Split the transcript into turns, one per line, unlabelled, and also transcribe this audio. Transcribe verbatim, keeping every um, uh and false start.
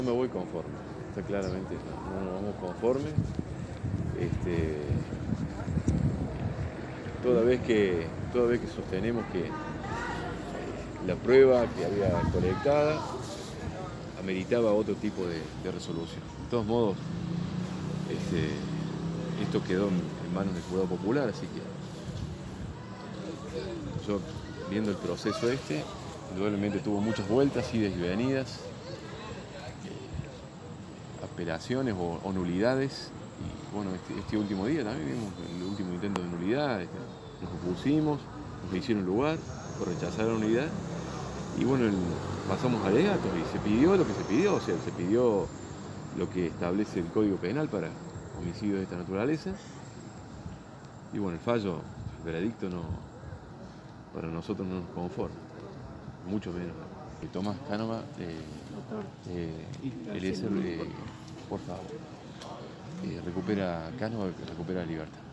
No me voy conforme, está claramente, no, no nos vamos conforme. Este, toda vez que, toda vez que sostenemos que eh, la prueba que había colectada ameritaba otro tipo de, de resolución. De todos modos, este, esto quedó en, en manos del jurado popular, así que yo, viendo el proceso este, indudablemente tuvo muchas vueltas, idas y venidas, apelaciones o, o nulidades. Y bueno, este, este último día también vimos el último intento de nulidad. Este, nos opusimos, nos hicieron lugar, fue rechazar la nulidad. Y bueno, el, pasamos a alegatos y se pidió lo que se pidió, o sea, se pidió lo que establece el Código Penal para homicidios de esta naturaleza. Y bueno, el fallo, el veredicto no, para nosotros no nos conforma, mucho menos. Tomás Cánova, eh, eh, el S R, eh, por favor, eh, recupera Cánova, recupera la libertad.